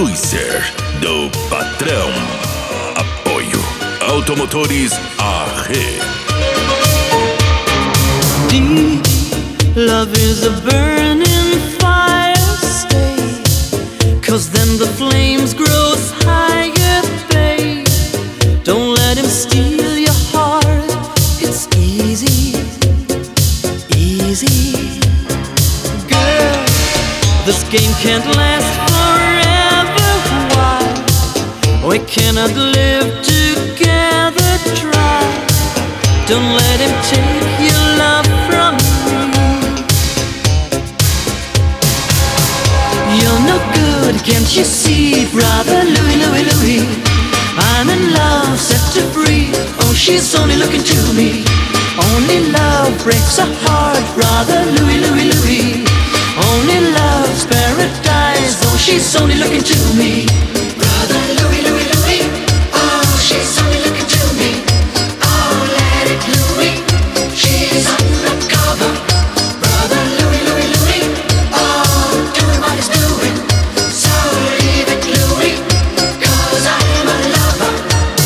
Cruiser do Patrão. Apoio Automotores AG. Deep love is a burning fire. Stay, 'cause then the flames grow higher, babe. Don't let him steal your heart. It's easy, easy. Girl, this game can't last forever. Why? We cannot live together. Try. Don't let him take your love from me. You're no good, can't you see, brother Louie, Louie, Louie? I'm in love, set her free. Oh, she's only looking to me. Only love breaks a heart, brother Louie, Louie, Louie. Only love's paradise. Oh, she's only looking to me. Brother Louie, Louie, Louie. Oh, she's only looking to me. Oh, let it Louie. She's undercover. Brother Louie, Louie, Louie. Oh, doing what he's doing. So leave it Louie, 'cause I'm a lover.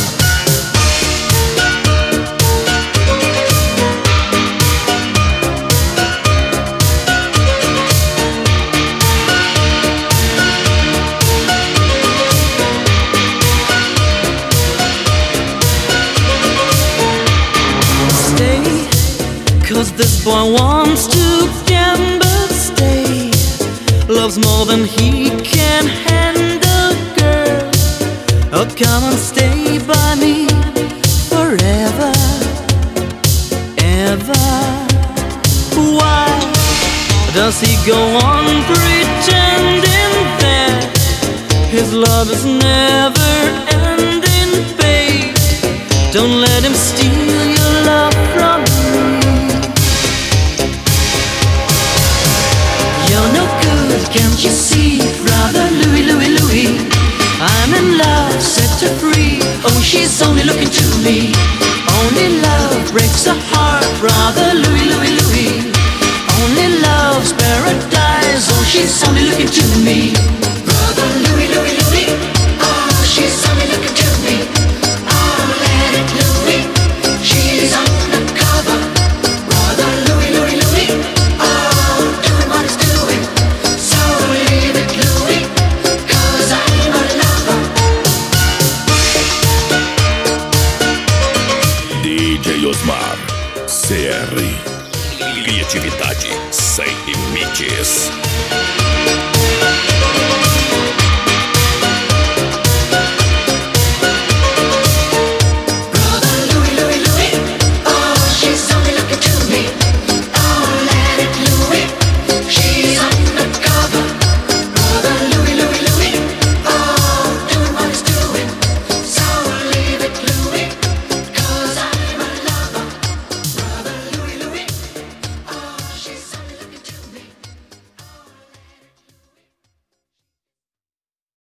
Stay, 'cause this boy wants to gamble. Stay, loves more than he can handle, girl. Oh, come and stay by me forever, ever. Why does he go on pretending that his love is never ending, babe? Don't let him steal your love from me. You're no good, can't you see, brother Louie, Louie, Louie? I'm in love, set her free. Oh, she's only looking to me. Only love breaks a heart, brother Louie, Louie, Louie. Only love's paradise. Oh, she's only looking to me. Brother Louie, Louie, Louie. Oh, she's only looking to me. Oh, let it Louie. She's undercover. Brother Louie, Louie, Louie. Oh, doing what he's doing. So leave it Louie, 'cause I'm a lover. DJ Osmar CR. Criatividade sem limites.